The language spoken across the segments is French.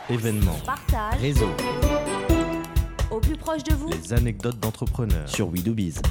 événements, partage, réseaux, au plus proche de vous. les anecdotes d'entrepreneurs sur WeDoBiz.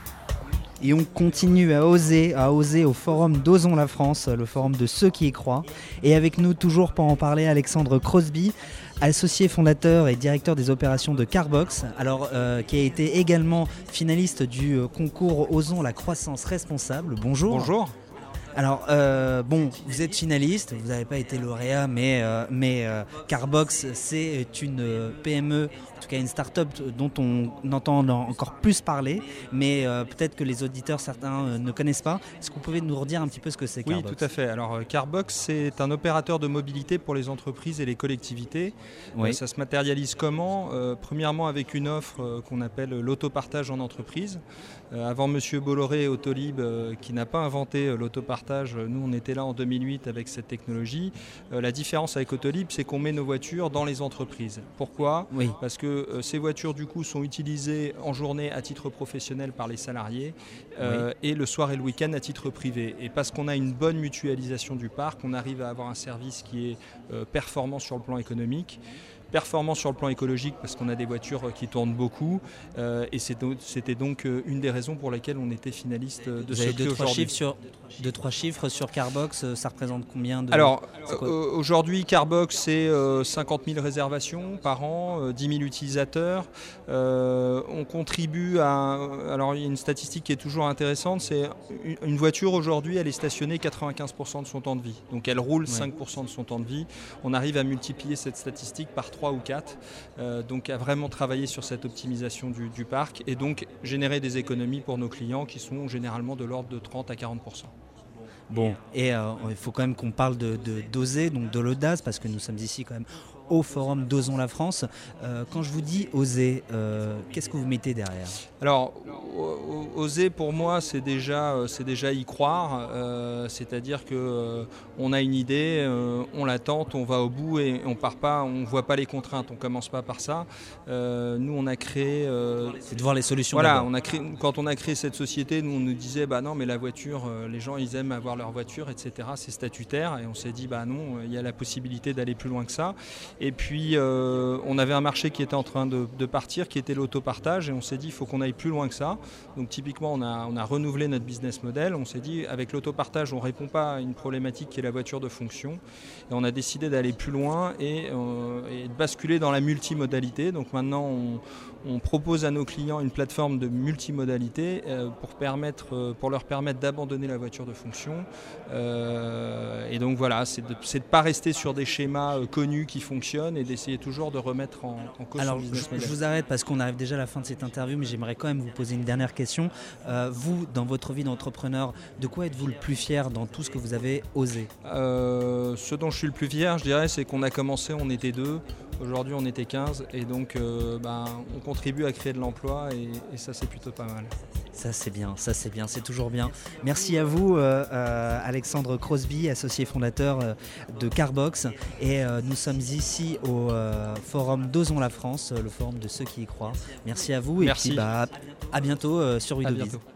Et on continue à oser au forum d'Osons la France, le forum de ceux qui y croient. Et avec nous toujours pour en parler, Alexandre Crosby, associé fondateur et directeur des opérations de Carbox, qui a été également finaliste du concours Osons la croissance responsable. Bonjour. Bonjour. Alors, vous êtes finaliste, vous n'avez pas été lauréat, mais Carbox, c'est une PME, en tout cas une start-up dont on entend encore plus parler, mais peut-être que les auditeurs, certains ne connaissent pas. Est-ce que vous pouvez nous redire un petit peu ce que c'est Carbox ? Oui, tout à fait. Alors, Carbox, c'est un opérateur de mobilité pour les entreprises et les collectivités. Oui. Ça se matérialise comment ? Premièrement, avec une offre qu'on appelle l'autopartage en entreprise. Avant Monsieur Bolloré et Autolib, qui n'a pas inventé l'autopartage, nous on était là en 2008 avec cette technologie. La différence avec Autolib, c'est qu'on met nos voitures dans les entreprises. Pourquoi ? Oui. Parce que ces voitures du coup sont utilisées en journée à titre professionnel par les salariés et le soir et le week-end à titre privé. Et parce qu'on a une bonne mutualisation du parc, on arrive à avoir un service qui est performant sur le plan économique. Performant sur le plan écologique parce qu'on a des voitures qui tournent beaucoup et c'était donc une des raisons pour lesquelles on était finaliste de ce prix aujourd'hui. 2-3 chiffres sur Carbox, ça représente combien de... Alors aujourd'hui Carbox c'est 50 000 réservations par an, 10 000 utilisateurs. On contribue à... Alors il y a une statistique qui est toujours intéressante, c'est une voiture aujourd'hui elle est stationnée 95% de son temps de vie. Donc elle roule 5% de son temps de vie. On arrive à multiplier cette statistique par 3 ou 4, donc à vraiment travailler sur cette optimisation du parc et donc générer des économies pour nos clients qui sont généralement de l'ordre de 30 à 40%. Bon, et il faut quand même qu'on parle d'oser, donc de l'audace, parce que nous sommes ici quand même au forum d'Osons la France. Quand je vous dis oser, qu'est-ce que vous mettez derrière ? Alors, oser pour moi, c'est déjà y croire. C'est-à-dire que on a une idée, on la tente, on va au bout et on part pas, on voit pas les contraintes. On commence pas par ça. Nous, on a créé. C'est de voir les solutions. Voilà, quand on a créé cette société, nous on nous disait non, mais la voiture, les gens ils aiment avoir leur voiture, etc. C'est statutaire et on s'est dit non, il y a la possibilité d'aller plus loin que ça. Et puis on avait un marché qui était en train de partir, qui était l'autopartage, et on s'est dit il faut qu'on aille plus loin que ça. Donc typiquement on a renouvelé notre business model. On s'est dit avec l'autopartage on ne répond pas à une problématique qui est la voiture de fonction. Et on a décidé d'aller plus loin et de basculer dans la multimodalité. Donc maintenant on propose à nos clients une plateforme de multimodalité pour leur permettre d'abandonner la voiture de fonction. Et donc voilà, c'est de ne pas rester sur des schémas connus qui fonctionnent et d'essayer toujours de remettre en cause son business model. Je vous arrête parce qu'on arrive déjà à la fin de cette interview, mais j'aimerais quand même vous poser une dernière question. Vous, dans votre vie d'entrepreneur, de quoi êtes-vous le plus fier dans tout ce que vous avez osé ? Ce dont je suis le plus fier, je dirais, c'est qu'on a commencé, on était 2. Aujourd'hui, on était 15 et donc on contribue à créer de l'emploi et ça, c'est plutôt pas mal. Ça, c'est bien, c'est toujours bien. Merci à vous, Alexandre Crosby, associé fondateur de Carbox. Et nous sommes ici au forum d'Osons la France, le forum de ceux qui y croient. Merci à vous. Merci. Et puis à bientôt sur WeDoBiz.